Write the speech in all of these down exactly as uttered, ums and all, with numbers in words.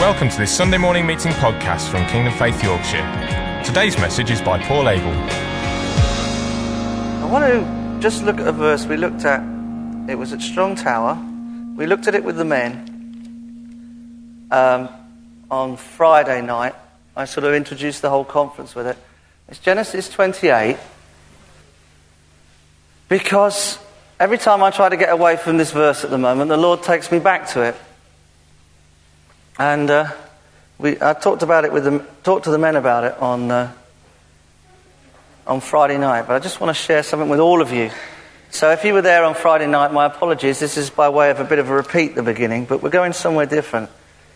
Welcome to this Sunday morning meeting podcast from Kingdom Faith Yorkshire. Today's message is by Paul Abel. I want to just look at a verse we looked at. It was at Strong Tower. We looked at it with the men um, on Friday night. I sort of introduced the whole conference with it. It's Genesis twenty-eight. Because every time I try to get away from this verse at the moment, the Lord takes me back to it. And uh, we, I talked about it with them, talked to the men about it on uh, on Friday night. But I just want to share something with all of you. So if you were there on Friday night, my apologies. This is by way of a bit of a repeat at the beginning, but we're going somewhere different.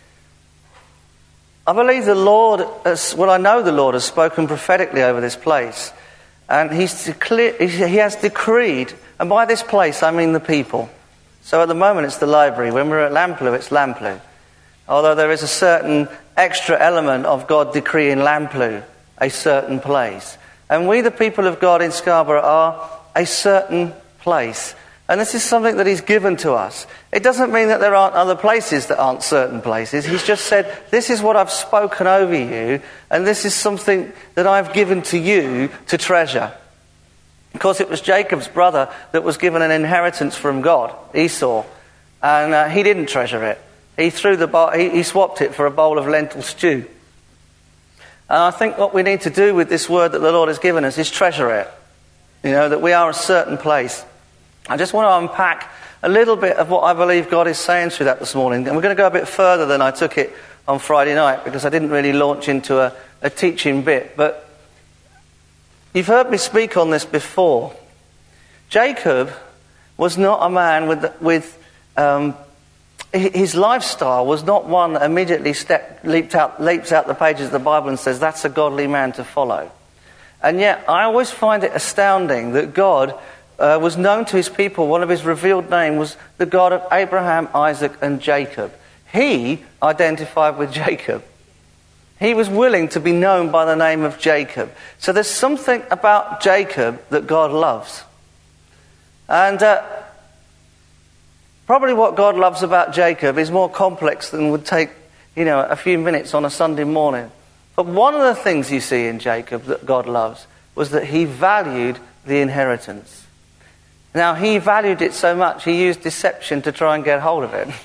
I believe the Lord, has, well, I know the Lord has spoken prophetically over this place, and He's declared, He has decreed, and by this place I mean the people. So at the moment it's the library. When we're at Lamplugh, it's Lamplugh. Although there is a certain extra element of God decreeing Lamplugh a certain place. And we, the people of God in Scarborough, are a certain place. And this is something that He's given to us. It doesn't mean that there aren't other places that aren't certain places. He's just said, this is what I've spoken over you, and this is something that I've given to you to treasure. Of course, it was Jacob's brother that was given an inheritance from God, Esau, and uh, he didn't treasure it. He threw the bowl, he, he swapped it for a bowl of lentil stew. And I think what we need to do with this word that the Lord has given us is treasure it. You know, that we are a certain place. I just want to unpack a little bit of what I believe God is saying through that this morning. And we're going to go a bit further than I took it on Friday night, because I didn't really launch into a, a teaching bit. But you've heard me speak on this before. Jacob was not a man with... with um, his lifestyle was not one that immediately stepped, leaped out, leaps out the pages of the Bible and says, that's a godly man to follow. And yet, I always find it astounding that God uh, was known to His people. One of His revealed names was the God of Abraham, Isaac, and Jacob. He identified with Jacob. He was willing to be known by the name of Jacob. So there's something about Jacob that God loves. And... Uh, Probably what God loves about Jacob is more complex than would take, you know, a few minutes on a Sunday morning. But one of the things you see in Jacob that God loves was that he valued the inheritance. Now, he valued it so much, he used deception to try and get hold of it.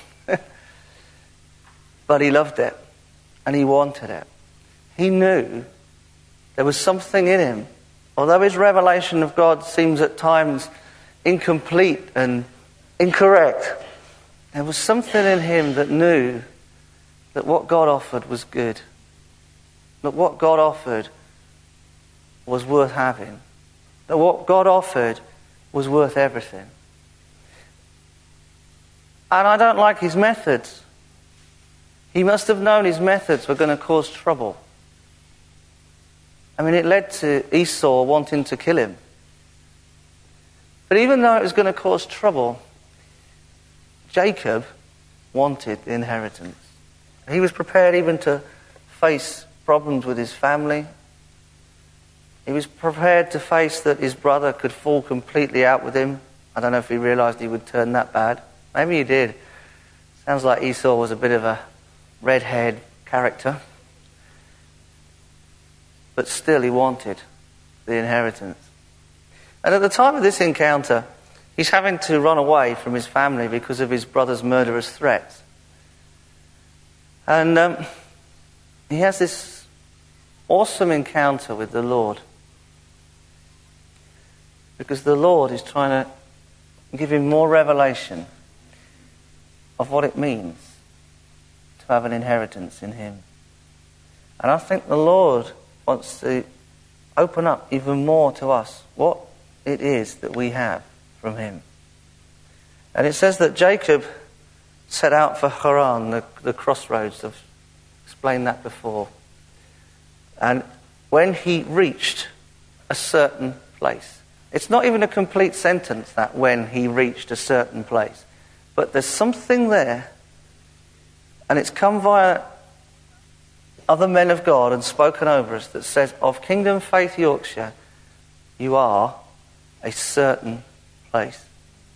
But he loved it, and he wanted it. He knew there was something in him. Although his revelation of God seems at times incomplete and incorrect, there was something in him that knew that what God offered was good. That what God offered was worth having. That what God offered was worth everything. And I don't like his methods. He must have known his methods were going to cause trouble. I mean, it led to Esau wanting to kill him. But even though it was going to cause trouble, Jacob wanted the inheritance. He was prepared even to face problems with his family. He was prepared to face that his brother could fall completely out with him. I don't know if he realised he would turn that bad. Maybe he did. Sounds like Esau was a bit of a red-haired character. But still he wanted the inheritance. And at the time of this encounter, he's having to run away from his family because of his brother's murderous threats. And um, he has this awesome encounter with the Lord. Because the Lord is trying to give him more revelation of what it means to have an inheritance in him. And I think the Lord wants to open up even more to us what it is that we have from him. And it says that Jacob set out for Haran, the, the crossroads. I've explained that before. And when he reached a certain place, it's not even a complete sentence, that when he reached a certain place, but there's something there, and it's come via other men of God and spoken over us, that says, of Kingdom Faith Yorkshire, you are a certain place.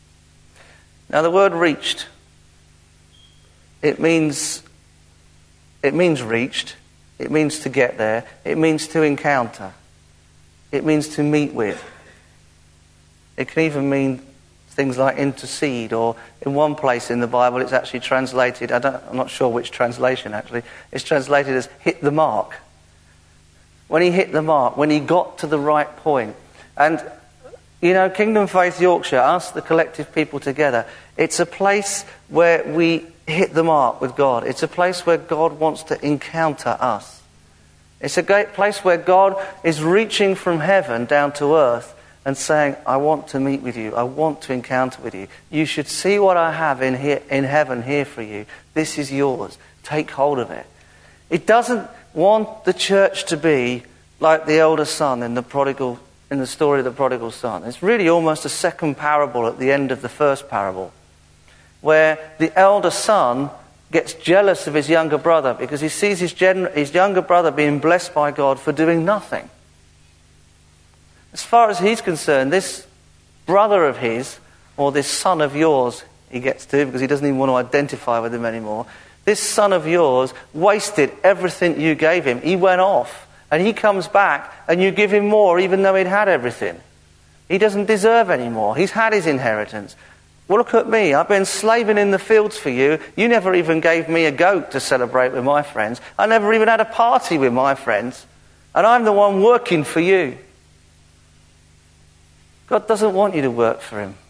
Now the word reached, it means it means reached. It means to get there. It means to encounter. It means to meet with. It can even mean things like intercede, or in one place in the Bible it's actually translated, I don't, I'm not sure which translation actually, it's translated as hit the mark. When he hit the mark, when he got to the right point. And, you know, Kingdom Faith Yorkshire, us, the collective people together, it's a place where we hit the mark with God. It's a place where God wants to encounter us. It's a great place where God is reaching from heaven down to earth and saying, I want to meet with you. I want to encounter with you. You should see what I have in here, in heaven here for you. This is yours. Take hold of it. It doesn't want the church to be like the elder son in the prodigal, in the story of the prodigal son. It's really almost a second parable at the end of the first parable, where the elder son gets jealous of his younger brother because he sees his, gen- his younger brother being blessed by God for doing nothing. As far as he's concerned, this brother of his, or this son of yours, he gets to, because he doesn't even want to identify with him anymore, this son of yours wasted everything you gave him. He went off, and he comes back, and you give him more even though he'd had everything. He doesn't deserve any more. He's had his inheritance. Well, look at me. I've been slaving in the fields for you. You never even gave me a goat to celebrate with my friends. I never even had a party with my friends. And I'm the one working for you. God doesn't want you to work for him.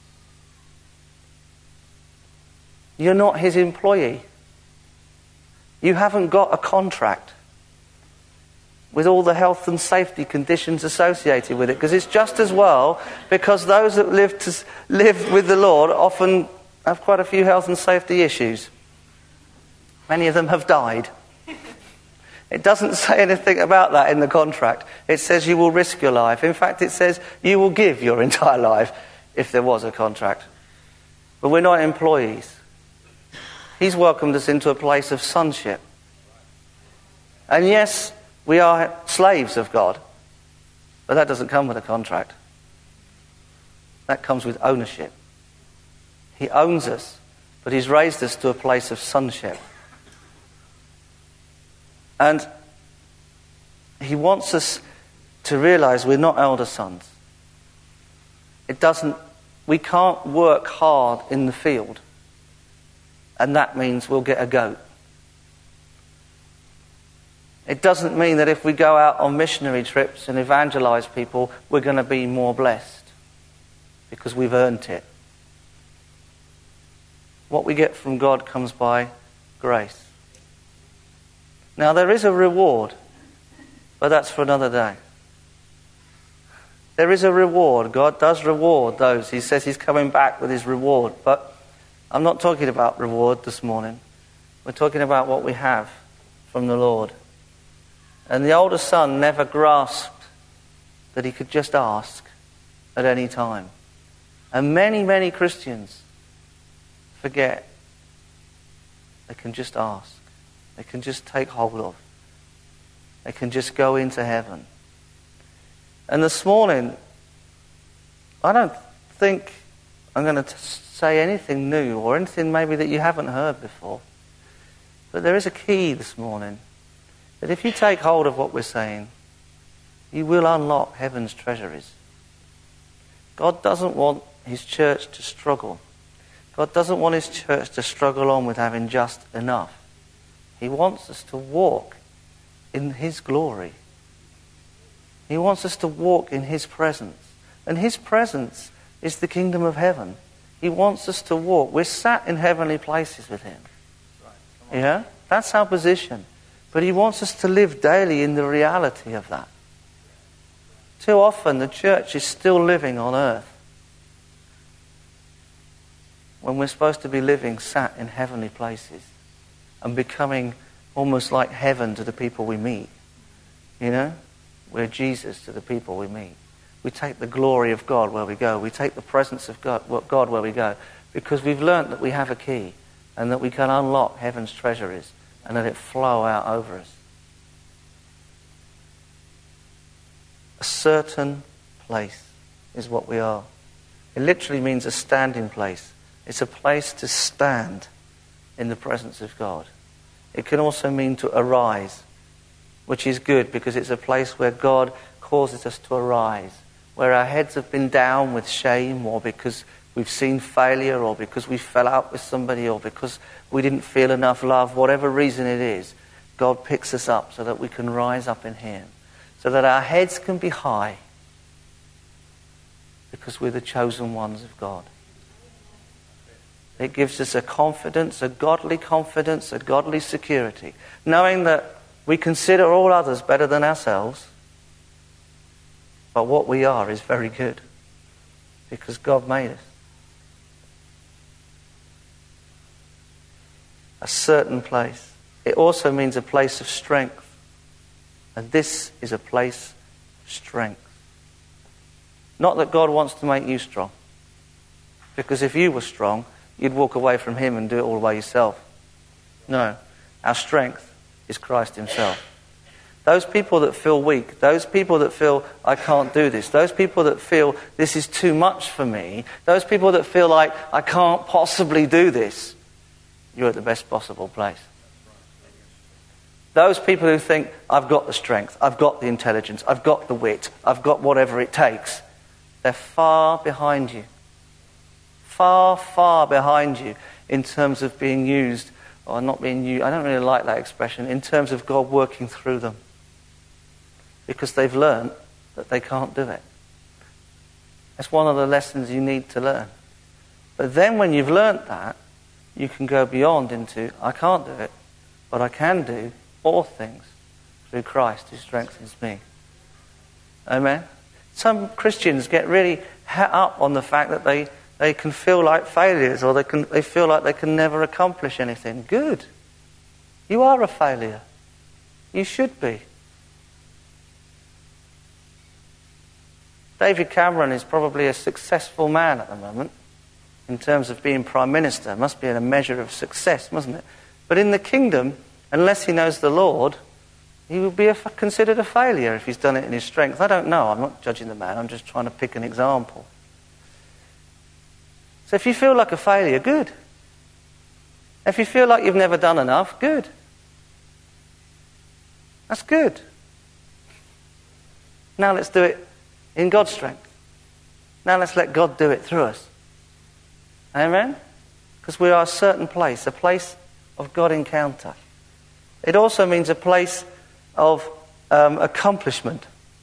You're not his employee. You haven't got a contract with all the health and safety conditions associated with it, because it's just as well, because those that live to live with the Lord often have quite a few health and safety issues. Many of them have died. It doesn't say anything about that in the contract. It says you will risk your life. In fact, it says you will give your entire life if there was a contract. But we're not employees. He's welcomed us into a place of sonship. And yes, we are slaves of God, but that doesn't come with a contract. That comes with ownership. He owns us, but he's raised us to a place of sonship. And he wants us to realize we're not elder sons. It doesn't, we can't work hard in the field, and that means we'll get a goat. It doesn't mean that if we go out on missionary trips and evangelize people, we're going to be more blessed because we've earned it. What we get from God comes by grace. Now, there is a reward, but that's for another day. There is a reward. God does reward those. He says he's coming back with his reward. But I'm not talking about reward this morning. We're talking about what we have from the Lord. And the older son never grasped that he could just ask at any time. And many, many Christians forget they can just ask. They can just take hold of. They can just go into heaven. And this morning, I don't think I'm going to say anything new or anything maybe that you haven't heard before. But there is a key this morning that if you take hold of what we're saying, you will unlock heaven's treasuries. God doesn't want his church to struggle. God doesn't want his church to struggle on with having just enough. He wants us to walk in his glory. He wants us to walk in his presence. And his presence is the kingdom of heaven. He wants us to walk. We're sat in heavenly places with him. Yeah? That's our position. But he wants us to live daily in the reality of that. Too often the church is still living on earth when we're supposed to be living sat in heavenly places and becoming almost like heaven to the people we meet. You know? We're Jesus to the people we meet. We take the glory of God where we go. We take the presence of God, God where we go, because we've learnt that we have a key and that we can unlock heaven's treasuries and let it flow out over us. A certain place is what we are. It literally means a standing place. It's a place to stand in the presence of God. It can also mean to arise, which is good because it's a place where God causes us to arise, where our heads have been down with shame, or because we've seen failure, or because we fell out with somebody, or because we didn't feel enough love, whatever reason it is. God picks us up so that we can rise up in Him, so that our heads can be high, because we're the chosen ones of God. It gives us a confidence, a godly confidence, a godly security, knowing that we consider all others better than ourselves, but what we are is very good, because God made us. A certain place. It also means a place of strength. And this is a place of strength. Not that God wants to make you strong. Because if you were strong, you'd walk away from Him and do it all by yourself. No. Our strength is Christ Himself. Those people that feel weak, those people that feel, I can't do this, those people that feel this is too much for me, those people that feel like I can't possibly do this, you're at the best possible place. Those people who think, I've got the strength, I've got the intelligence, I've got the wit, I've got whatever it takes, they're far behind you. Far, far behind you in terms of being used, or not being used, I don't really like that expression, in terms of God working through them. Because they've learned that they can't do it. That's one of the lessons you need to learn. But then when you've learned that, you can go beyond into, I can't do it, but I can do all things through Christ who strengthens me. Amen? Some Christians get really het up on the fact that they, they can feel like failures, or they can they feel like they can never accomplish anything. Good. You are a failure. You should be. David Cameron is probably a successful man at the moment in terms of being Prime Minister. Must be a measure of success, mustn't it? But in the kingdom, unless he knows the Lord, he would be a, considered a failure if he's done it in his strength. I don't know. I'm not judging the man. I'm just trying to pick an example. So if you feel like a failure, good. If you feel like you've never done enough, good. That's good. Now let's do it in God's strength. Now let's let God do it through us. Amen? Because we are a certain place, a place of God encounter. It also means a place of um, accomplishment.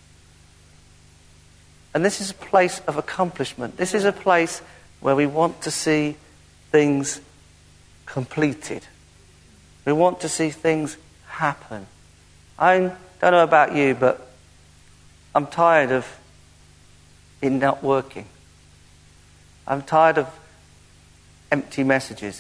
And this is a place of accomplishment. This is a place where we want to see things completed. We want to see things happen. I don't know about you, but I'm tired of it not working. I'm tired of empty messages.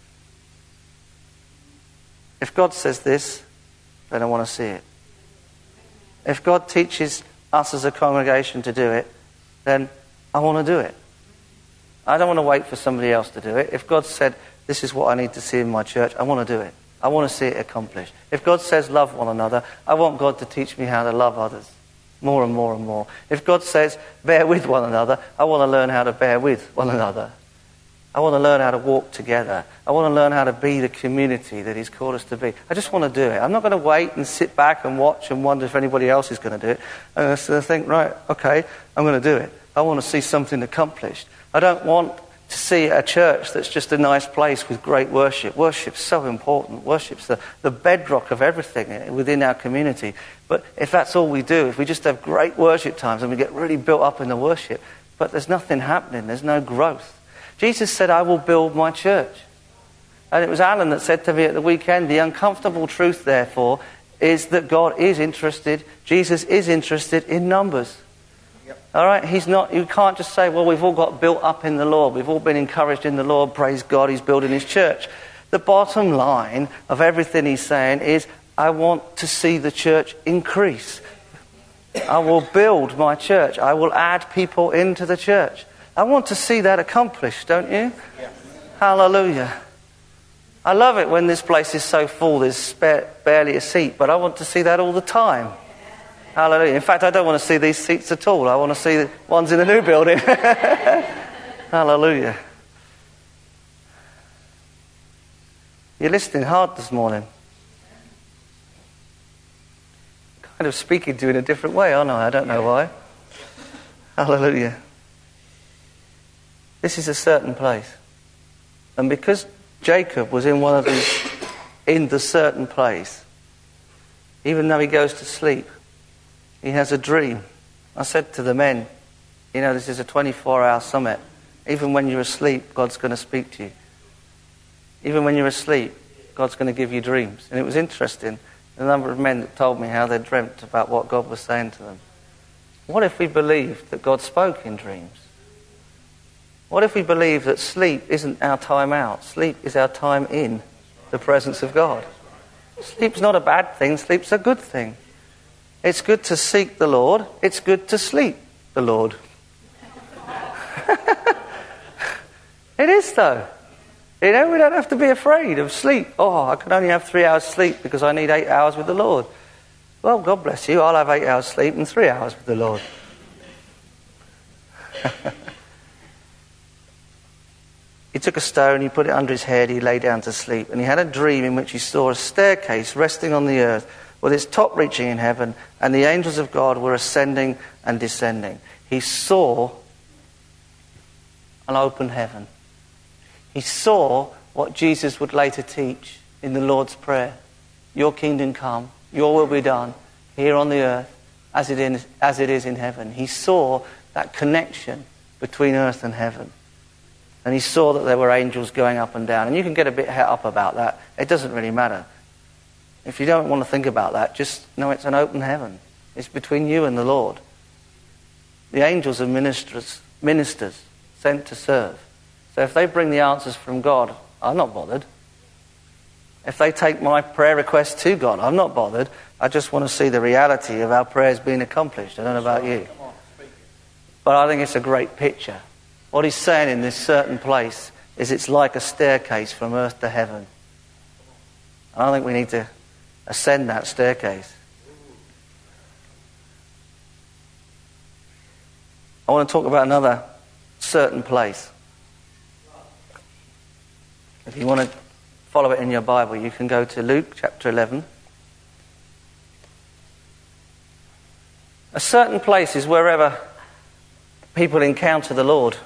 If God says this, then I want to see it. If God teaches us as a congregation to do it, then I want to do it. I don't want to wait for somebody else to do it. If God said, this is what I need to see in my church, I want to do it. I want to see it accomplished. If God says love one another, I want God to teach me how to love others more and more and more. If God says bear with one another, I want to learn how to bear with one another. I want to learn how to walk together. I want to learn how to be the community that He's called us to be. I just want to do it. I'm not going to wait and sit back and watch and wonder if anybody else is going to do it. I'm going to think, right, okay, I'm going to do it. I want to see something accomplished. I don't want to see a church that's just a nice place with great worship. Worship's so important. Worship's the, the bedrock of everything within our community. But if that's all we do, if we just have great worship times and we get really built up in the worship, but there's nothing happening, there's no growth. Jesus said, I will build my church. And it was Alan that said to me at the weekend, the uncomfortable truth, therefore, is that God is interested, Jesus is interested in numbers. Yep. All right? He's not, you can't just say, well, we've all got built up in the Lord. We've all been encouraged in the Lord. Praise God, He's building His church. The bottom line of everything He's saying is, I want to see the church increase. I will build my church. I will add people into the church. I want to see that accomplished, don't you? Yeah. Hallelujah. I love it when this place is so full, there's spare, barely a seat, but I want to see that all the time. Hallelujah. In fact, I don't want to see these seats at all. I want to see the ones in the new building. Hallelujah. You're listening hard this morning. kind of speaking to you in a different way, aren't I? I don't know why. Hallelujah. This is a certain place. And because Jacob was in one of these, in the certain place, even though he goes to sleep, he has a dream. I said to the men, you know, this is a twenty-four hour summit. Even when you're asleep, God's going to speak to you. Even when you're asleep, God's going to give you dreams. And it was interesting, the number of men that told me how they dreamt about what God was saying to them. What if we believed that God spoke in dreams? What if we believe that sleep isn't our time out? Sleep is our time in the presence of God. Sleep's not a bad thing. Sleep's a good thing. It's good to seek the Lord. It's good to sleep the Lord. It is, though. You know, we don't have to be afraid of sleep. Oh, I can only have three hours sleep because I need eight hours with the Lord. Well, God bless you. I'll have eight hours sleep and three hours with the Lord. He took a stone, he put it under his head, he lay down to sleep. And he had a dream in which he saw a staircase resting on the earth with its top reaching in heaven, and the angels of God were ascending and descending. He saw an open heaven. He saw what Jesus would later teach in the Lord's Prayer. Your kingdom come, your will be done, here on the earth as it is, as it is in heaven. He saw that connection between earth and heaven. And he saw that there were angels going up and down. And you can get a bit het up about that. It doesn't really matter. If you don't want to think about that, just know it's an open heaven. It's between you and the Lord. The angels are ministers, ministers sent to serve. So if they bring the answers from God, I'm not bothered. If they take my prayer request to God, I'm not bothered. I just want to see the reality of our prayers being accomplished. I don't know about you. But I think it's a great picture. What he's saying in this certain place is it's like a staircase from earth to heaven. And I think we need to ascend that staircase. I want to talk about another certain place. If you want to follow it in your Bible, you can go to Luke chapter eleven. A certain place is wherever people encounter the Lord.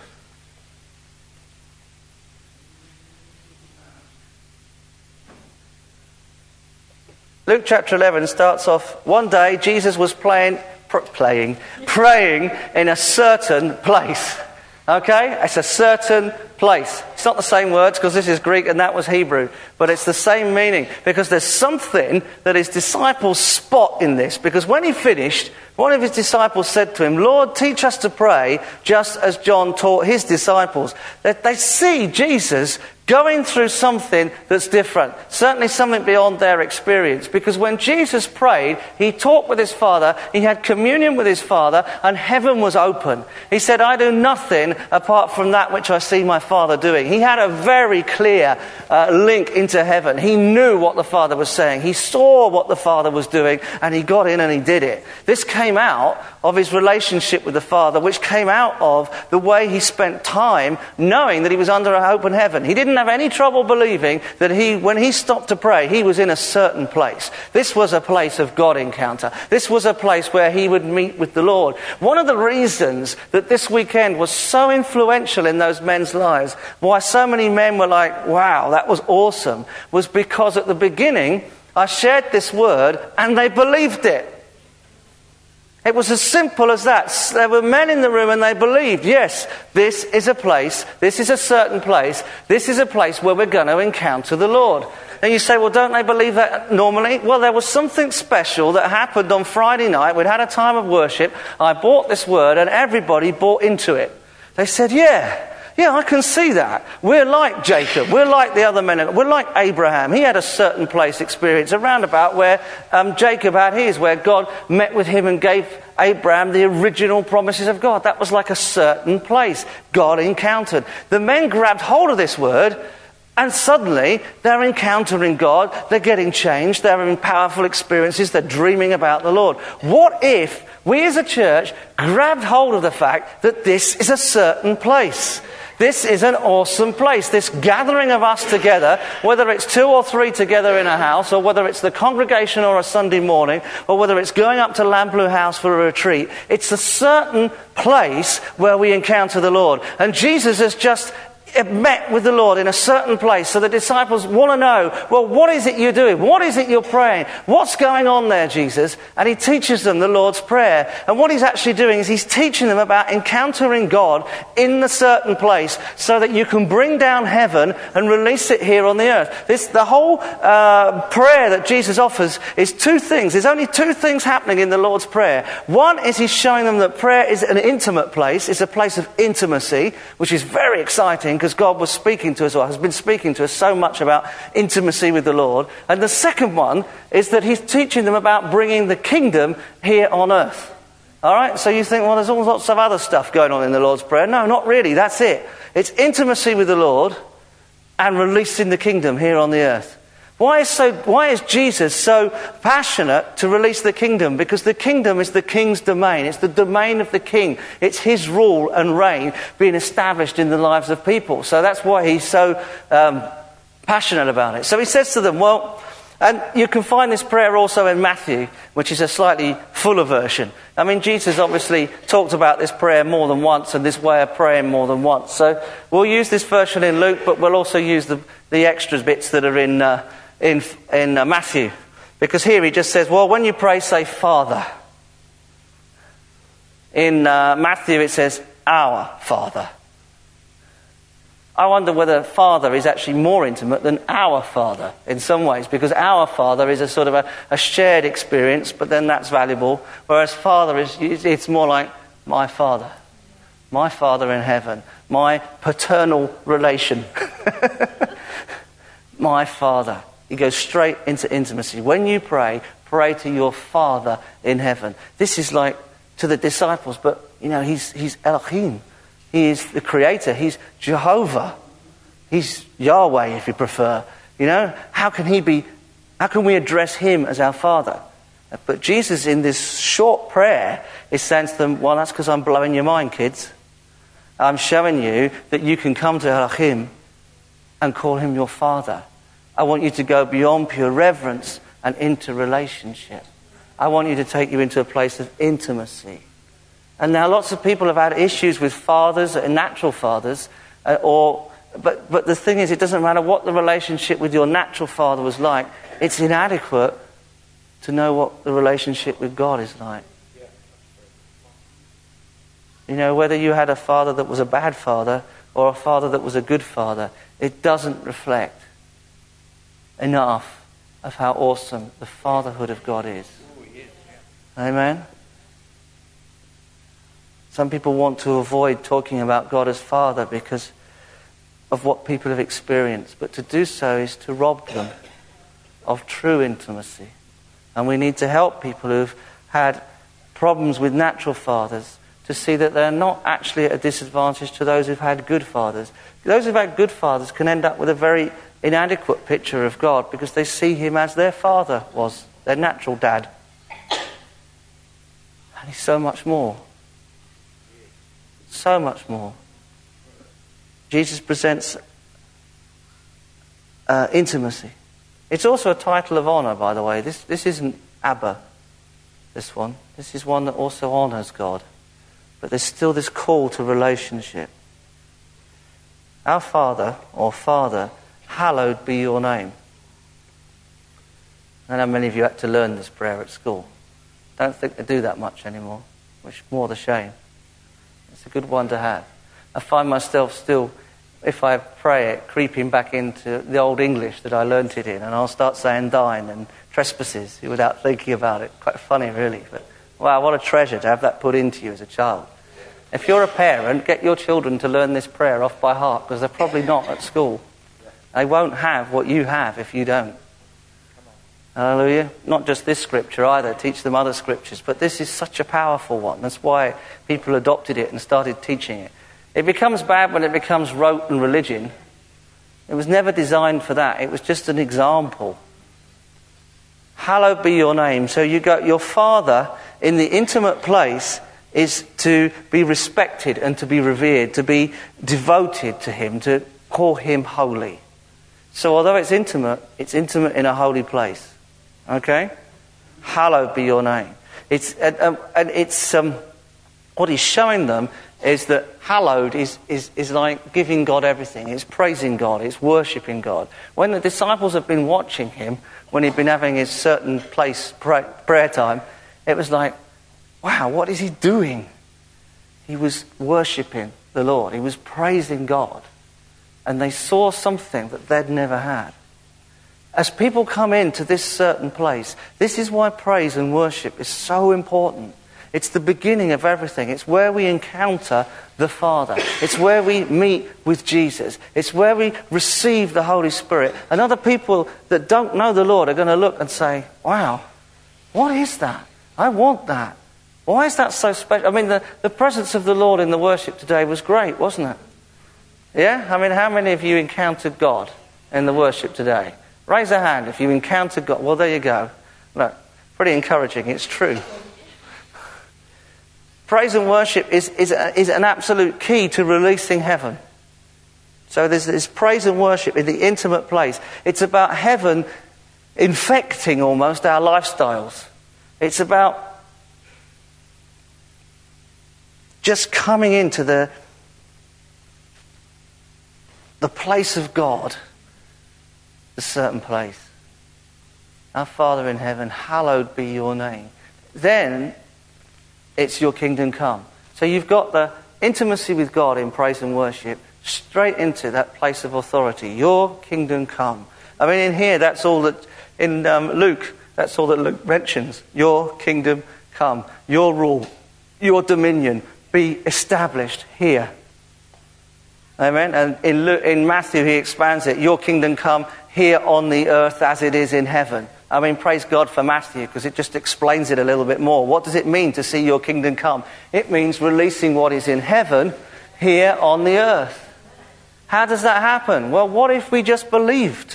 Luke chapter eleven starts off, one day Jesus was playing, pr- playing, praying in a certain place. Okay? It's a certain place. It's not the same words because this is Greek and that was Hebrew, but it's the same meaning because there's something that his disciples spot in this, because when he finished, one of his disciples said to him, Lord, teach us to pray just as John taught his disciples. That they see Jesus going through something that's different, certainly something beyond their experience, because when Jesus prayed, he talked with his Father, he had communion with his Father, and heaven was open. He said, I do nothing apart from that which I see my Father doing. He had a very clear uh, link into heaven. He knew what the Father was saying. He saw what the Father was doing, and he got in and he did it. This came out of his relationship with the Father, which came out of the way he spent time knowing that he was under an open heaven. He didn't have any trouble believing that he, when he stopped to pray, he was in a certain place. This was a place of God encounter. This was a place where he would meet with the Lord. One of the reasons that this weekend was so influential in those men's lives, why so many men were like, wow, that was awesome, was because at the beginning I shared this word and they believed it. It was as simple as that. There were men in the room and they believed, yes, this is a place, this is a certain place, this is a place where we're going to encounter the Lord. And you say, well, don't they believe that normally? Well, there was something special that happened on Friday night. We'd had a time of worship. I brought this word and everybody bought into it. They said, yeah. Yeah, I can see that. We're like Jacob. We're like the other men. We're like Abraham. He had a certain place experience around about where um, Jacob had his, where God met with him and gave Abraham the original promises of God. That was like a certain place God encountered. The men grabbed hold of this word and suddenly they're encountering God. They're getting changed. They're having powerful experiences. They're dreaming about the Lord. What if we as a church grabbed hold of the fact that this is a certain place? This is an awesome place. This gathering of us together, whether it's two or three together in a house, or whether it's the congregation or a Sunday morning, or whether it's going up to Lamplugh House for a retreat, it's a certain place where we encounter the Lord. And Jesus has just met with the Lord in a certain place. So the disciples want to know, well, what is it you're doing? What is it you're praying? What's going on there, Jesus? And he teaches them the Lord's Prayer. And what he's actually doing is he's teaching them about encountering God in a certain place so that you can bring down heaven and release it here on the earth. This, the whole uh, prayer that Jesus offers is two things. There's only two things happening in the Lord's Prayer. One is he's showing them that prayer is an intimate place. It's a place of intimacy, which is very exciting, because God was speaking to us, or has been speaking to us so much about intimacy with the Lord. And the second one is that he's teaching them about bringing the kingdom here on earth. All right? So you think, well, there's all lots of other stuff going on in the Lord's Prayer. No, not really. That's it. It's intimacy with the Lord and releasing the kingdom here on the earth. Why is, so, why is Jesus so passionate to release the kingdom? Because the kingdom is the king's domain. It's the domain of the king. It's his rule and reign being established in the lives of people. So that's why he's so um, passionate about it. So he says to them, well, and you can find this prayer also in Matthew, which is a slightly fuller version. I mean, Jesus obviously talked about this prayer more than once and this way of praying more than once. So we'll use this version in Luke, but we'll also use the, the extras bits that are in... Uh, in, in uh, Matthew, because here he just says, well, when you pray, say Father. In uh, Matthew it says our Father. I wonder whether Father is actually more intimate than our Father in some ways, because our Father is a sort of a, a shared experience, but then that's valuable, whereas Father is, it's more like my Father, my Father in heaven, my paternal relation. My Father. He goes straight into intimacy. When you pray, pray to your Father in heaven. This is like to the disciples, but, you know, he's, he's Elohim. He is the Creator. He's Jehovah. He's Yahweh, if you prefer. You know, how can he be, how can we address him as our Father? But Jesus, in this short prayer, is saying to them, well, that's because I'm blowing your mind, kids. I'm showing you that you can come to Elohim and call him your Father. I want you to go beyond pure reverence and into relationship. I want you to take you into a place of intimacy. And now lots of people have had issues with fathers, natural fathers, uh, or but but the thing is, it doesn't matter what the relationship with your natural father was like. It's inadequate to know what the relationship with God is like. You know, whether you had a father that was a bad father or a father that was a good father, it doesn't reflect enough of how awesome the fatherhood of God is. Amen? Some people want to avoid talking about God as Father because of what people have experienced, but to do so is to rob them of true intimacy. And we need to help people who've had problems with natural fathers to see that they're not actually at a disadvantage to those who've had good fathers. Those who've had good fathers can end up with a very inadequate picture of God because they see him as their father was, their natural dad. And he's so much more. So much more. Jesus presents uh, intimacy. It's also a title of honour, by the way. This, this isn't Abba, this one. This is one that also honours God. But there's still this call to relationship. Our Father, or Father, hallowed be your name. I know many of you had to learn this prayer at school. Don't think they do that much anymore, which more the shame. It's a good one to have. I find myself still, if I pray it, creeping back into the old English that I learnt it in, and I'll start saying thine and trespasses without thinking about it. Quite funny, really. But wow, what a treasure to have that put into you as a child. If you're a parent, get your children to learn this prayer off by heart, because they're probably not at school. They won't have what you have if you don't. Hallelujah. Not just this scripture either. Teach them other scriptures. But this is such a powerful one. That's why people adopted it and started teaching it. It becomes bad when it becomes rote and religion. It was never designed for that. It was just an example. Hallowed be your name. So you got your Father in the intimate place is to be respected and to be revered, to be devoted to him, to call him holy. So although it's intimate, it's intimate in a holy place. Okay? Hallowed be your name. It's and, and it's um, what he's showing them is that hallowed is, is, is like giving God everything. It's praising God. It's worshipping God. When the disciples have been watching him, when he'd been having his certain place pray, prayer time, it was like, wow, what is he doing? He was worshipping the Lord. He was praising God. And they saw something that they'd never had. As people come into this certain place, this is why praise and worship is so important. It's the beginning of everything. It's where we encounter the Father. It's where we meet with Jesus. It's where we receive the Holy Spirit. And other people that don't know the Lord are going to look and say, wow, what is that? I want that. Why is that so special? I mean, the, the presence of the Lord in the worship today was great, wasn't it? Yeah? I mean, how many of you encountered God in the worship today? Raise a hand if you encountered God. Well, there you go. Look, pretty encouraging. It's true. Praise and worship is, is, a, is an absolute key to releasing heaven. So there's this praise and worship in the intimate place. It's about heaven infecting almost our lifestyles. It's about just coming into the, the place of God, a certain place. Our Father in heaven, hallowed be your name. Then it's your kingdom come. So you've got the intimacy with God in praise and worship straight into that place of authority. Your kingdom come. I mean, in here, that's all that, in um, Luke, that's all that Luke mentions. Your kingdom come. Your rule, your dominion be established here. Amen. And in, Luke, in Matthew, he expands it. Your kingdom come here on the earth as it is in heaven. I mean, praise God for Matthew, because it just explains it a little bit more. What does it mean to see your kingdom come? It means releasing what is in heaven here on the earth. How does that happen? Well, what if we just believed?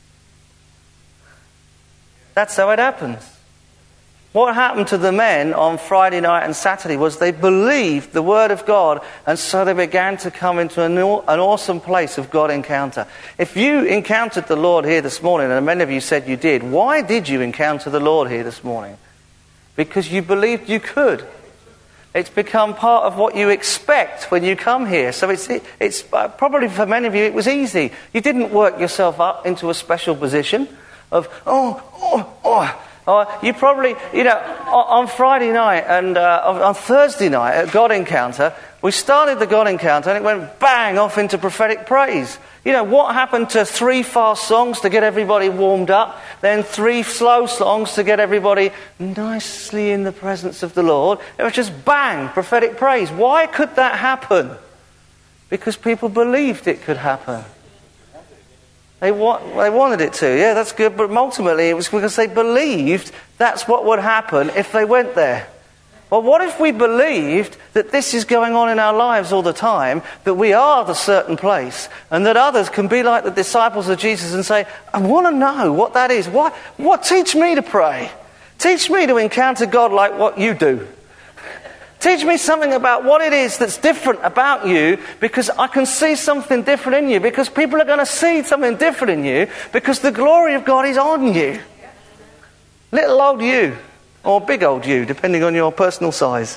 That's how it happens. What happened to the men on Friday night and Saturday was they believed the word of God, and so they began to come into an, an awesome place of God encounter. If you encountered the Lord here this morning, and many of you said you did, why did you encounter the Lord here this morning? Because you believed you could. It's become part of what you expect when you come here. So it's, it's uh, probably for many of you it was easy. You didn't work yourself up into a special position of, oh, oh, oh. Or you probably, you know, on Friday night and uh, on Thursday night at God Encounter, we started the God Encounter and it went bang off into prophetic praise. You know, what happened to three fast songs to get everybody warmed up, then three slow songs to get everybody nicely in the presence of the Lord? It was just bang, prophetic praise. Why could that happen? Because people believed it could happen. They, wa- they wanted it to, yeah, that's good, but ultimately it was because they believed that's what would happen if they went there. Well, what if we believed that this is going on in our lives all the time, that we are the certain place, and that others can be like the disciples of Jesus and say, I want to know what that is. What, what? Teach me to pray. Teach me to encounter God like what you do. Teach me something about what it is that's different about you, because I can see something different in you, because people are going to see something different in you, because the glory of God is on you. Little old you, or big old you, depending on your personal size.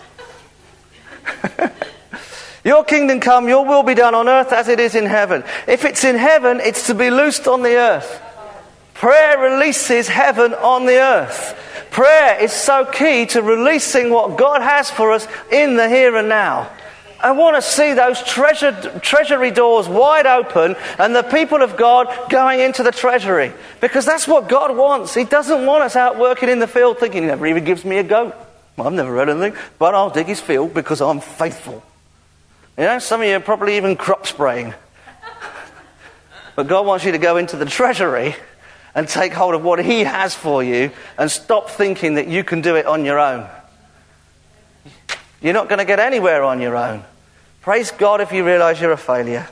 Your kingdom come, your will be done on earth as it is in heaven. If it's in heaven, it's to be loosed on the earth. Prayer releases heaven on the earth. Prayer is so key to releasing what God has for us in the here and now. I want to see those treasure, treasury doors wide open and the people of God going into the treasury. Because that's what God wants. He doesn't want us out working in the field thinking he never even gives me a goat. Well, I've never read anything, but I'll dig his field because I'm faithful. You know, some of you are probably even crop spraying. But God wants you to go into the treasury and take hold of what he has for you and stop thinking that you can do it on your own. You're not going to get anywhere on your own. Praise God if you realise you're a failure.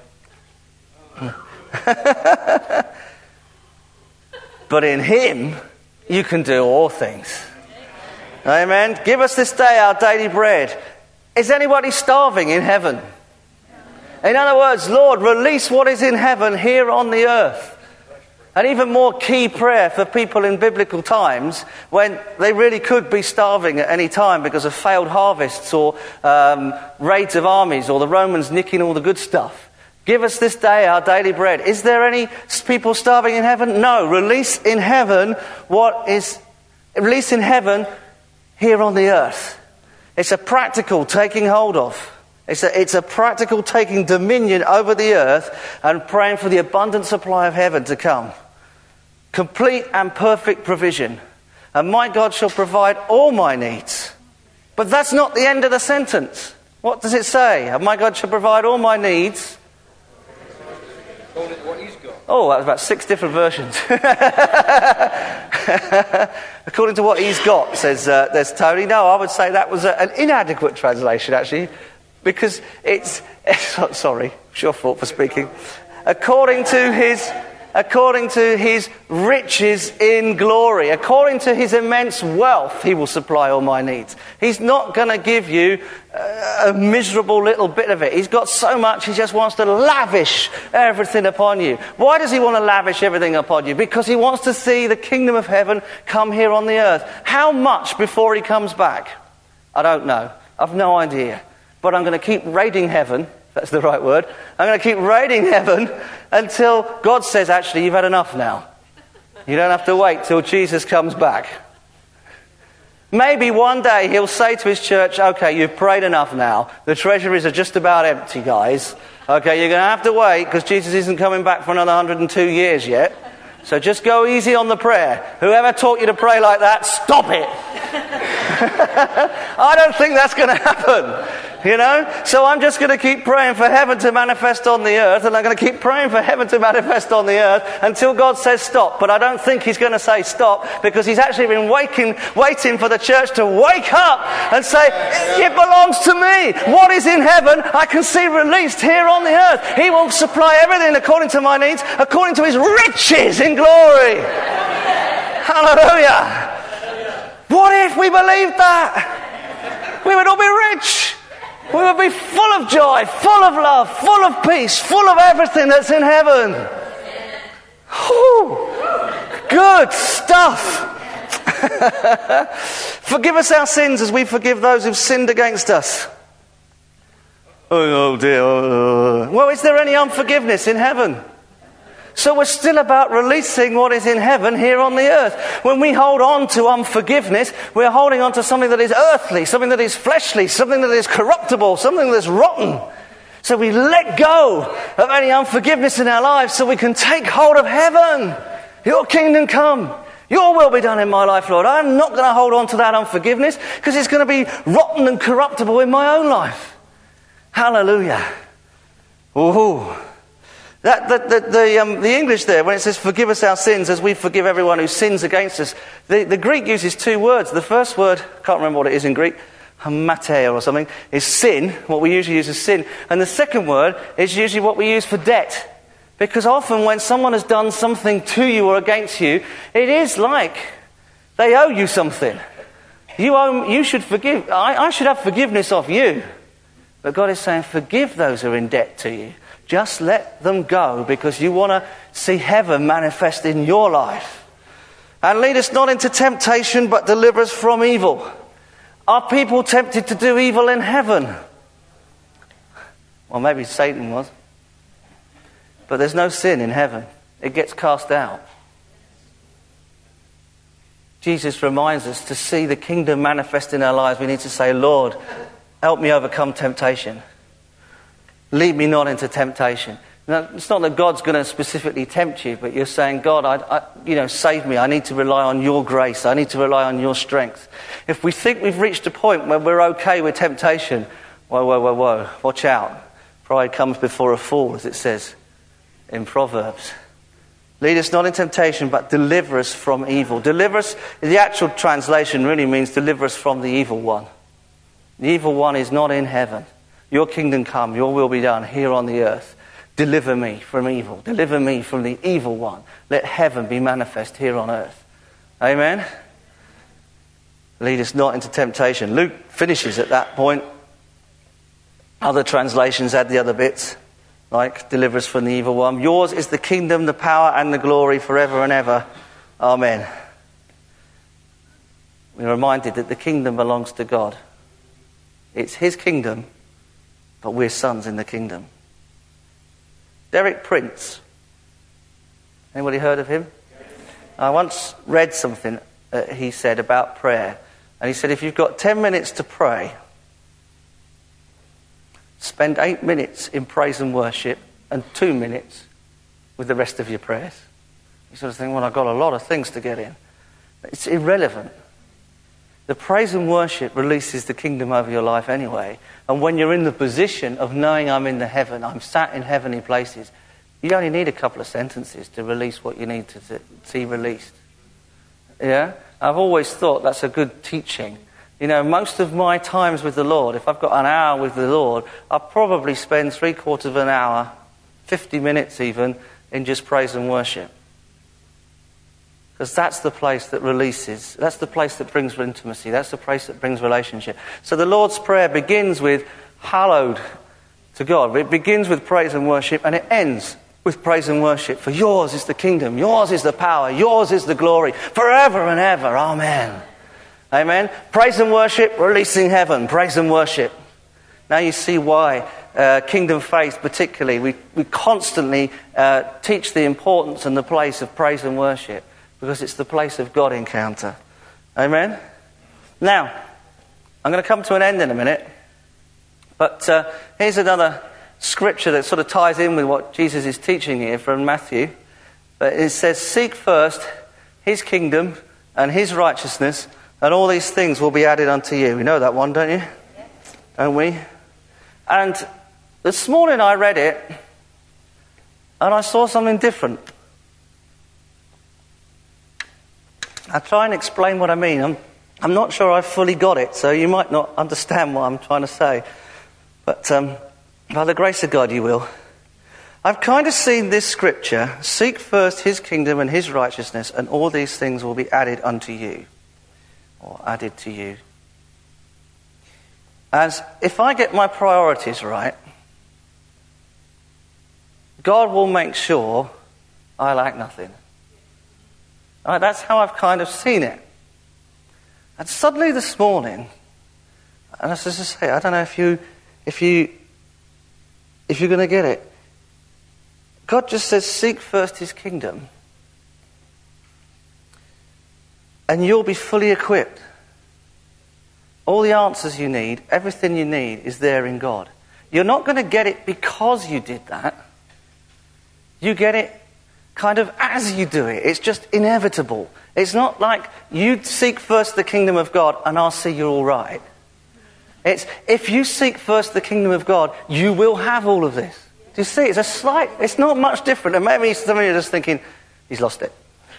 But in him, you can do all things. Amen. Give us this day our daily bread. Is anybody starving in heaven? In other words, Lord, release what is in heaven here on the earth. An even more key prayer for people in biblical times when they really could be starving at any time because of failed harvests or um, raids of armies or the Romans nicking all the good stuff. Give us this day our daily bread. Is there any people starving in heaven? No. Release in heaven what is... Release in heaven here on the earth. It's a practical taking hold of. It's a, it's a practical taking dominion over the earth and praying for the abundant supply of heaven to come. Complete and perfect provision. And my God shall provide all my needs. But that's not the end of the sentence. What does it say? And my God shall provide all my needs. Oh, that was about six different versions. According to what he's got, says uh, there's Tony. No, I would say that was a, an inadequate translation, actually, because it's, it's sorry, it's your fault for speaking. According to his, according to his riches in glory, according to his immense wealth, he will supply all my needs. He's not going to give you a miserable little bit of it. He's got so much, he just wants to lavish everything upon you. Why does he want to lavish everything upon you? Because he wants to see the kingdom of heaven come here on the earth. How much before he comes back? I don't know. I've no idea. But I'm going to keep raiding heaven. That's the right word. I'm going to keep raiding heaven until God says, actually, you've had enough now. You don't have to wait till Jesus comes back. Maybe one day he'll say to his church, okay, you've prayed enough now. The treasuries are just about empty, guys. Okay, you're going to have to wait because Jesus isn't coming back for another one hundred two years yet. So just go easy on the prayer. Whoever taught you to pray like that, stop it. I don't think that's going to happen. You know? So I'm just going to keep praying for heaven to manifest on the earth, and I'm going to keep praying for heaven to manifest on the earth until God says stop. But I don't think he's going to say stop, because he's actually been waking, waiting for the church to wake up and say, it belongs to me. What is in heaven, I can see released here on the earth. He will supply everything according to my needs, according to his riches in glory. Hallelujah. What if we believed that? We would all be rich. We would be full of joy, full of love, full of peace, full of everything that's in heaven. Whew. Good stuff. Forgive us our sins as we forgive those who've sinned against us. Oh dear. Well, is there any unforgiveness in heaven? So we're still about releasing what is in heaven here on the earth. When we hold on to unforgiveness, we're holding on to something that is earthly, something that is fleshly, something that is corruptible, something that is rotten. So we let go of any unforgiveness in our lives so we can take hold of heaven. Your kingdom come. Your will be done in my life, Lord. I'm not going to hold on to that unforgiveness because it's going to be rotten and corruptible in my own life. Hallelujah. Ooh. That, the, the, the, um, the English there, when it says forgive us our sins as we forgive everyone who sins against us, the, the Greek uses two words. The first word, I can't remember what it is in Greek, hamateo or something, is sin, what we usually use as sin. And the second word is usually what we use for debt. Because often when someone has done something to you or against you, it is like they owe you something. You owe, you should forgive, I, I should have forgiveness of you. But God is saying, forgive those who are in debt to you. Just let them go because you want to see heaven manifest in your life. And lead us not into temptation, but deliver us from evil. Are people tempted to do evil in heaven? Well, maybe Satan was. But there's no sin in heaven. It gets cast out. Jesus reminds us to see the kingdom manifest in our lives. We need to say, Lord, help me overcome temptation. Lead me not into temptation. Now, it's not that God's going to specifically tempt you, but you're saying, God, I, I, you know, save me. I need to rely on your grace. I need to rely on your strength. If we think we've reached a point where we're okay with temptation, whoa, whoa, whoa, whoa, watch out. Pride comes before a fall, as it says in Proverbs. Lead us not in temptation, but deliver us from evil. Deliver us, the actual translation really means deliver us from the evil one. The evil one is not in heaven. Your kingdom come, your will be done here on the earth. Deliver me from evil. Deliver me from the evil one. Let heaven be manifest here on earth. Amen? Lead us not into temptation. Luke finishes at that point Other translations add the other bits, like deliver us from the evil one. Yours is the kingdom, the power, and the glory forever and ever. Amen. We're reminded that the kingdom belongs to God. It's his kingdom, but we're sons in the kingdom. Derek Prince. Anybody heard of him? I once read something that he said about prayer. And he said, if you've got ten minutes to pray, spend eight minutes in praise and worship and two minutes with the rest of your prayers. You sort of think, well, I've got a lot of things to get in. It's irrelevant. The praise and worship releases the kingdom over your life anyway. And when you're in the position of knowing I'm in the heaven, I'm sat in heavenly places, you only need a couple of sentences to release what you need to see released. Yeah? I've always thought that's a good teaching. You know, most of my times with the Lord, if I've got an hour with the Lord, I'll probably spend three quarters of an hour, fifty minutes even, in just praise and worship. Because that's the place that releases, that's the place that brings intimacy, that's the place that brings relationship. So the Lord's Prayer begins with hallowed to God. It begins with praise and worship, and it ends with praise and worship. For yours is the kingdom, yours is the power, yours is the glory, forever and ever. Amen. Amen. Praise and worship, releasing heaven. Praise and worship. Now you see why uh, Kingdom Faith particularly, we, we constantly uh, teach the importance and the place of praise and worship. Because it's the place of God encounter. Amen? Now, I'm going to come to an end in a minute. But uh, here's another scripture that sort of ties in with what Jesus is teaching here from Matthew. But it says, seek first his kingdom and his righteousness, and all these things will be added unto you. We know that one, don't you? Yes. Don't we? And this morning I read it, and I saw something different. I'll try and explain what I mean. I'm, I'm not sure I fully got it, so you might not understand what I'm trying to say. But um, by the grace of God, you will. I've kind of seen this scripture, seek first his kingdom and his righteousness, and all these things will be added unto you, or added to you. As if I get my priorities right, God will make sure I lack nothing. Right, that's how I've kind of seen it. And suddenly this morning, and as I say, I don't know if you, if you, if you're going to get it. God just says, seek first his kingdom, and you'll be fully equipped. All the answers you need, everything you need is there in God. You're not going to get it because you did that. You get it kind of as you do it. It's just inevitable. It's not like you seek first the kingdom of God and I'll see you're all right. It's if you seek first the kingdom of God, you will have all of this. Do you see? It's a slight, it's not much different. And maybe some of you are just thinking, he's lost it.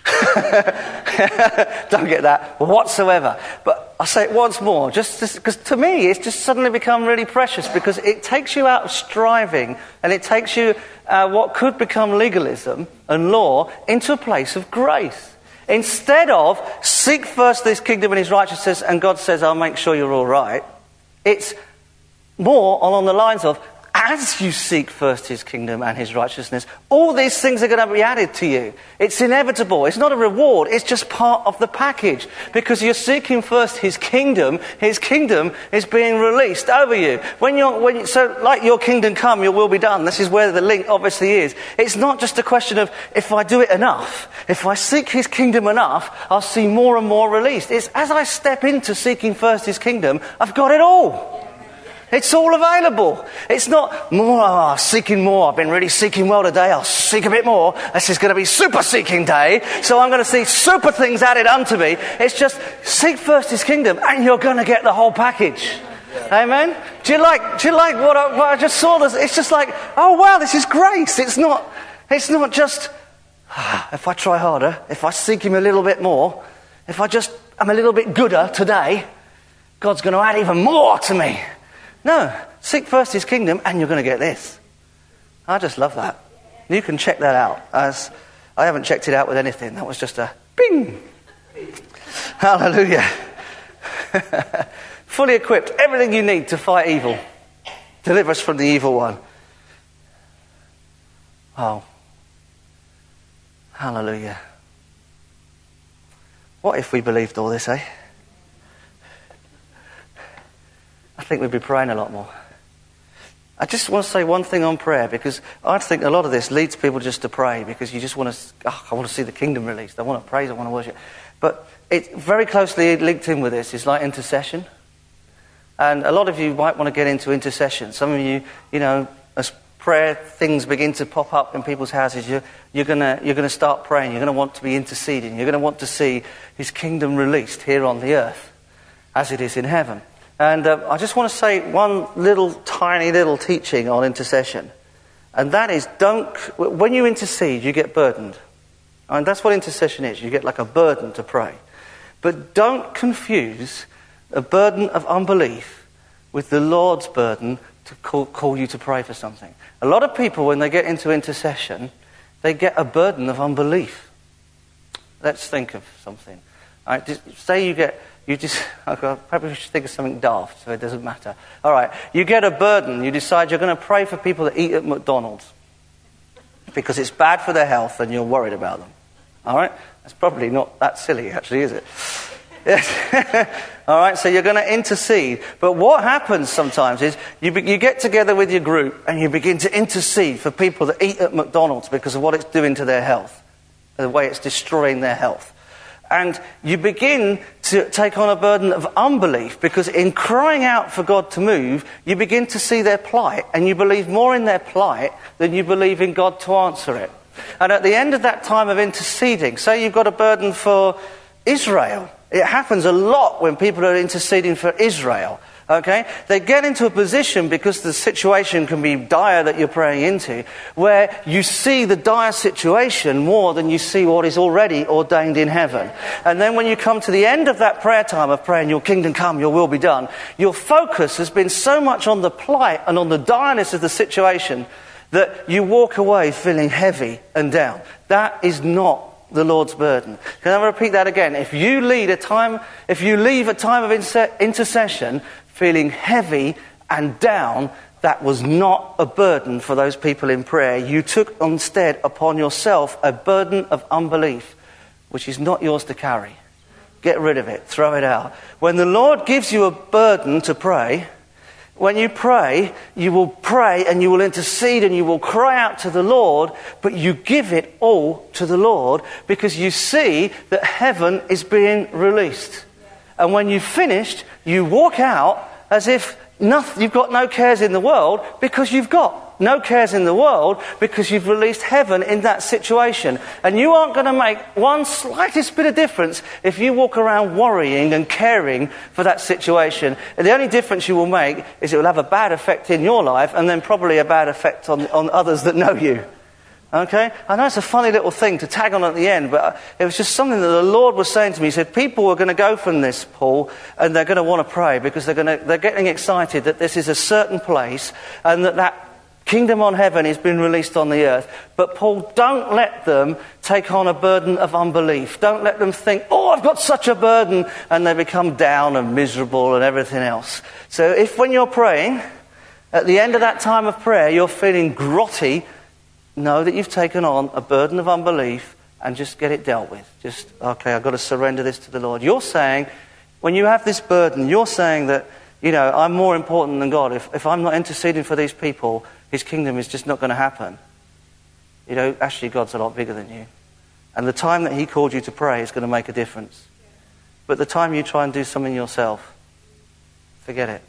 Don't get that whatsoever. But I'll say it once more, just because to me it's just suddenly become really precious, because it takes you out of striving, and it takes you uh, what could become legalism and law into a place of grace. Instead of seek first this kingdom and his righteousness, and God says, I'll make sure you're all right. It's more along the lines of, as you seek first his kingdom and his righteousness, all these things are going to be added to you. It's inevitable. It's not a reward. It's just part of the package. Because you're seeking first his kingdom, his kingdom is being released over you. When you're, when you, so like your kingdom come, your will be done. This is where the link obviously is. It's not just a question of if I do it enough, if I seek his kingdom enough, I'll see more and more released. It's as I step into seeking first his kingdom, I've got it all. It's all available. It's not more, oh, seeking more. I've been really seeking well today. I'll seek a bit more. This is going to be super seeking day. So I'm going to see super things added unto me. It's just seek first his kingdom and you're going to get the whole package. Amen? Do you like, do you like what I, what I just saw? This? It's just like, oh wow, this is grace. It's not, it's not just, ah, if I try harder, if I seek him a little bit more, if I just am a little bit gooder today, God's going to add even more to me. No, seek first his kingdom and you're going to get this. I just love that. You can check that out. As I haven't checked it out with anything. That was just a bing. Hallelujah. Fully equipped. Everything you need to fight evil. Deliver us from the evil one. Oh. Hallelujah. What if we believed all this, eh? I think we'd be praying a lot more. I just want to say one thing on prayer, because I think a lot of this leads people just to pray because you just want to, oh, I want to see the kingdom released. I want to praise, I want to worship. But it's very closely linked in with this. It's like intercession. And a lot of you might want to get into intercession. Some of you, you know, as prayer things begin to pop up in people's houses, you're, you're going you're gonna start praying. You're going to want to be interceding. You're going to want to see his kingdom released here on the earth as it is in heaven. And uh, I just want to say one little, tiny little teaching on intercession. And that is, don't, when you intercede, you get burdened. And that's what intercession is. You get like a burden to pray. But don't confuse a burden of unbelief with the Lord's burden to call, call you to pray for something. A lot of people, when they get into intercession, they get a burden of unbelief. Let's think of something. All right, just say you get... You just, okay, probably should think of something daft, so it doesn't matter. All right, you get a burden. You decide you're going to pray for people that eat at McDonald's because it's bad for their health and you're worried about them. All right? That's probably not that silly, actually, is it? Yes. All right, so you're going to intercede. But what happens sometimes is you, be, you get together with your group and you begin to intercede for people that eat at McDonald's because of what it's doing to their health, the way it's destroying their health. And you begin to take on a burden of unbelief because in crying out for God to move, you begin to see their plight and you believe more in their plight than you believe in God to answer it. And at the end of that time of interceding, say you've got a burden for Israel. It happens a lot when people are interceding for Israel. Okay? They get into a position, because the situation can be dire that you're praying into, where you see the dire situation more than you see what is already ordained in heaven. And then when you come to the end of that prayer time of praying, your kingdom come, your will be done, your focus has been so much on the plight and on the direness of the situation that you walk away feeling heavy and down. That is not the Lord's burden. Can I repeat that again? If you lead a time, if you leave a time of intercession feeling heavy and down, that was not a burden for those people in prayer. You took instead upon yourself a burden of unbelief, which is not yours to carry. Get rid of it. Throw it out. When the Lord gives you a burden to pray, when you pray, you will pray and you will intercede and you will cry out to the Lord, but you give it all to the Lord because you see that heaven is being released. And when you've finished, you walk out as if nothing, you've got no cares in the world, because you've got no cares in the world because you've released heaven in that situation. And you aren't going to make one slightest bit of difference if you walk around worrying and caring for that situation. And the only difference you will make is it will have a bad effect in your life and then probably a bad effect on, on others that know you. Okay? I know it's a funny little thing to tag on at the end, but it was just something that the Lord was saying to me. He said, people are going to go from this, Paul, and they're going to want to pray because they're going to, they're getting excited that this is a certain place and that that kingdom on heaven has been released on the earth. But Paul, don't let them take on a burden of unbelief. Don't let them think, oh, I've got such a burden, and they become down and miserable and everything else. So if when you're praying, at the end of that time of prayer, you're feeling grotty, know that you've taken on a burden of unbelief and just get it dealt with. Just, okay, I've got to surrender this to the Lord. You're saying, when you have this burden, you're saying that, you know, I'm more important than God. If, if I'm not interceding for these people, his kingdom is just not going to happen. You know, actually God's a lot bigger than you. And the time that he called you to pray is going to make a difference. But the time you try and do something yourself, forget it.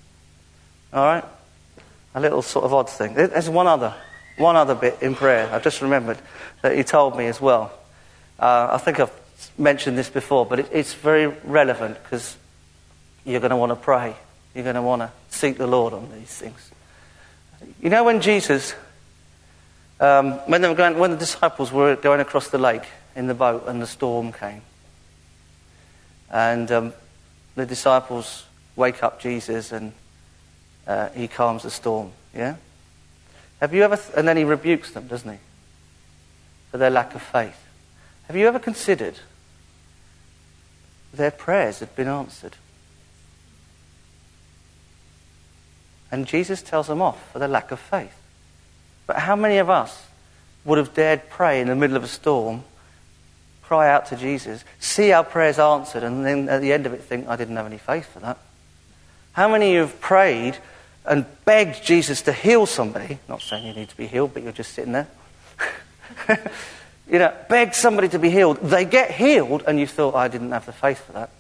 All right? A little sort of odd thing. There's one other. One other bit in prayer, I've just remembered, that he told me as well. Uh, I think I've mentioned this before, but it, it's very relevant because you're going to want to pray. You're going to want to seek the Lord on these things. You know when Jesus, um, when, they were going, when the disciples were going across the lake in the boat and the storm came, and um, the disciples wake up Jesus and uh, he calms the storm, yeah? Have you ever, th- and then he rebukes them, doesn't he? For their lack of faith. Have you ever considered their prayers had been answered? And Jesus tells them off for their lack of faith. But how many of us would have dared pray in the middle of a storm, cry out to Jesus, see our prayers answered, and then at the end of it think, I didn't have any faith for that? How many of you have prayed and begged Jesus to heal somebody? Not saying you need to be healed, but you're just sitting there. You know, begged somebody to be healed. They get healed, and you thought, I didn't have the faith for that.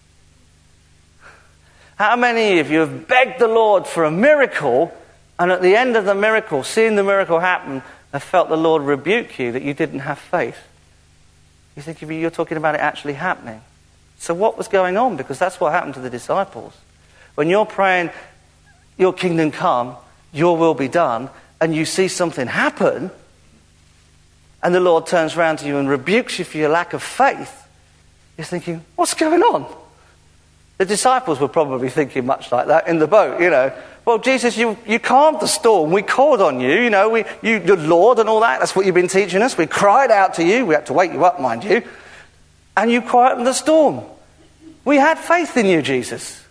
How many of you have begged the Lord for a miracle, and at the end of the miracle, seeing the miracle happen, have felt the Lord rebuke you that you didn't have faith? You think you're talking about it actually happening. So what was going on? Because that's what happened to the disciples. When you're praying, your kingdom come, your will be done, and you see something happen, and the Lord turns around to you and rebukes you for your lack of faith, you're thinking, what's going on? The disciples were probably thinking much like that in the boat, you know. Well, Jesus, you, you calmed the storm. We called on you, you know, we, you, the Lord and all that. That's what you've been teaching us. We cried out to you. We had to wake you up, mind you. And you quietened the storm. We had faith in you, Jesus.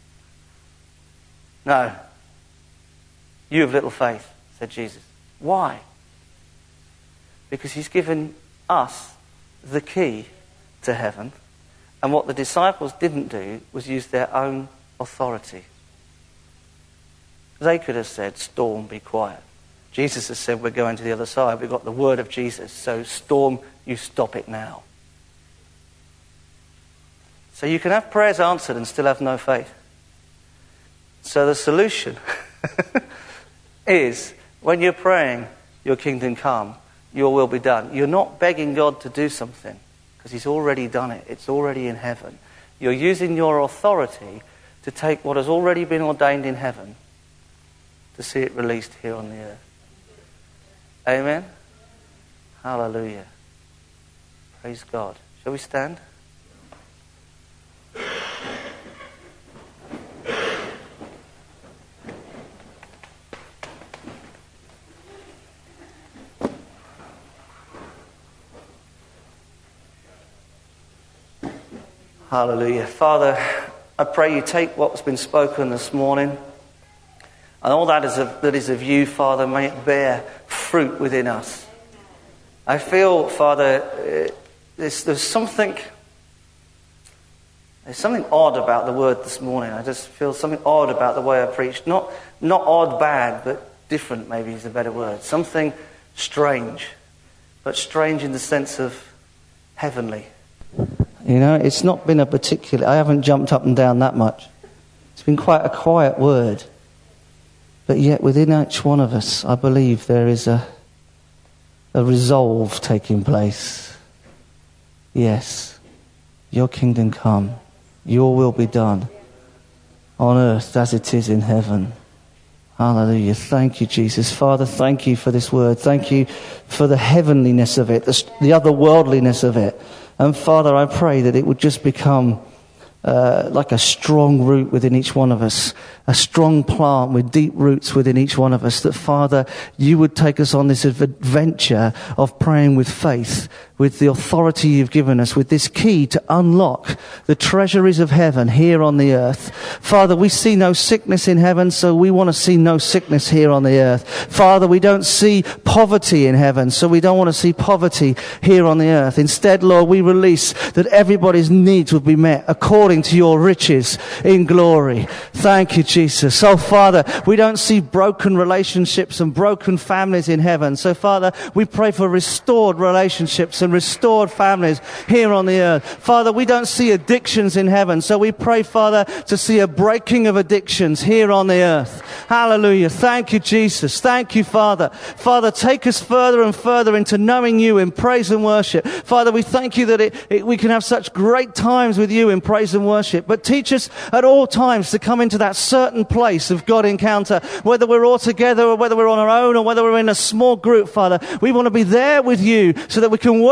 No. You have little faith, said Jesus. Why? Because he's given us the key to heaven. And what the disciples didn't do was use their own authority. They could have said, storm, be quiet. Jesus has said, we're going to the other side. We've got the word of Jesus. So storm, you stop it now. So you can have prayers answered and still have no faith. So the solution is, when you're praying, your kingdom come, your will be done. You're not begging God to do something, because he's already done it. It's already in heaven. You're using your authority to take what has already been ordained in heaven to see it released here on the earth. Amen? Hallelujah. Praise God. Shall we stand? Hallelujah. Father, I pray you take what's been spoken this morning, and all that is of, that is of you, Father, may it bear fruit within us. I feel, Father, there's, there's something there's something odd about the word this morning. I just feel something odd about the way I preached. Not, not odd bad, but different maybe is a better word. Something strange, but strange in the sense of heavenly. You know, it's not been a particular... I haven't jumped up and down that much. It's been quite a quiet word. But yet within each one of us, I believe there is a, a resolve taking place. Yes, your kingdom come. Your will be done on earth as it is in heaven. Hallelujah. Thank you, Jesus. Father, thank you for this word. Thank you for the heavenliness of it, the, the otherworldliness of it. And Father, I pray that it would just become uh, like a strong root within each one of us, a strong plant with deep roots within each one of us, that Father, you would take us on this adventure of praying with faith, with the authority you've given us, with this key to unlock the treasuries of heaven here on the earth. Father, we see no sickness in heaven, so we want to see no sickness here on the earth. Father, we don't see poverty in heaven, so we don't want to see poverty here on the earth. Instead, Lord, we release that everybody's needs would be met according to your riches in glory. Thank you, Jesus. Oh, Father, we don't see broken relationships and broken families in heaven. So, Father, we pray for restored relationships and restored families here on the earth. Father, we don't see addictions in heaven, so we pray, Father, to see a breaking of addictions here on the earth. Hallelujah. Thank you, Jesus. Thank you, Father. Father, take us further and further into knowing you in praise and worship. Father, we thank you that it, it, we can have such great times with you in praise and worship, but teach us at all times to come into that certain place of God encounter, whether we're all together or whether we're on our own or whether we're in a small group, Father. We want to be there with you so that we can worship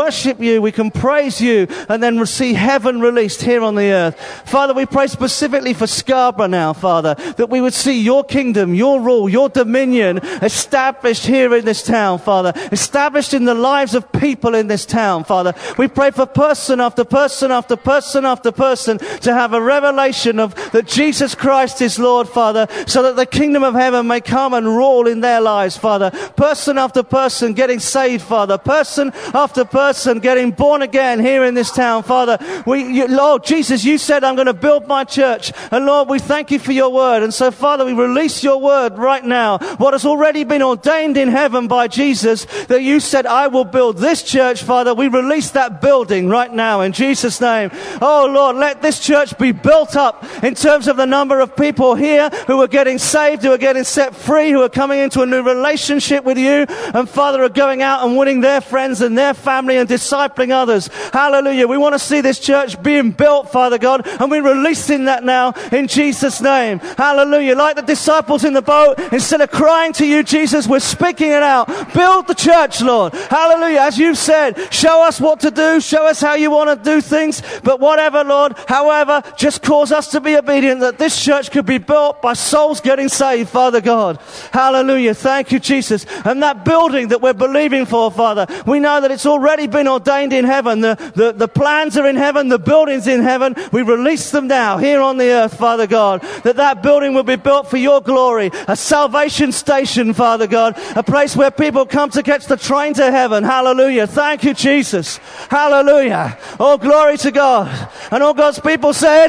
worship you, we can praise you, and then see heaven released here on the earth. Father, we pray specifically for Scarborough now, Father, that we would see your kingdom, your rule, your dominion established here in this town, Father, established in the lives of people in this town, Father. We pray for person after person after person after person to have a revelation of that Jesus Christ is Lord, Father, so that the kingdom of heaven may come and rule in their lives, Father. Person after person getting saved, Father. Person after person getting born again here in this town, Father. We, you, Lord Jesus, you said, I'm going to build my church. And Lord, we thank you for your word. And so, Father, we release your word right now. What has already been ordained in heaven by Jesus, that you said, I will build this church, Father. We release that building right now in Jesus' name. Oh, Lord, let this church be built up in terms of the number of people here who are getting saved, who are getting set free, who are coming into a new relationship with you, and Father, are going out and winning their friends and their family and discipling others. Hallelujah. We want to see this church being built, Father God, and we're releasing that now in Jesus' name. Hallelujah. Like the disciples in the boat, instead of crying to you, Jesus, we're speaking it out. Build the church, Lord. Hallelujah. As you've said, show us what to do, show us how you want to do things, but whatever, Lord, however, just cause us to be obedient, that this church could be built by souls getting saved, Father God. Hallelujah. Thank you, Jesus. And that building that we're believing for, Father, we know that it's already been ordained in heaven. The, the, the plans are in heaven, the building's in heaven. We release them now here on the earth, Father God, that that building will be built for your glory, a salvation station, Father God, a place where people come to catch the train to heaven. Hallelujah. Thank you, Jesus. Hallelujah. Oh, glory to God. And all God's people said,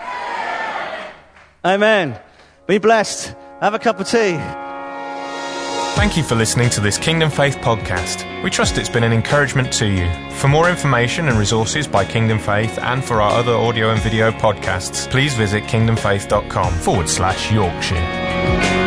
Amen. Be blessed. Have a cup of tea. Thank you for listening to this Kingdom Faith podcast. We trust it's been an encouragement to you. For more information and resources by Kingdom Faith and for our other audio and video podcasts, please visit kingdomfaith.com forward slash Yorkshire.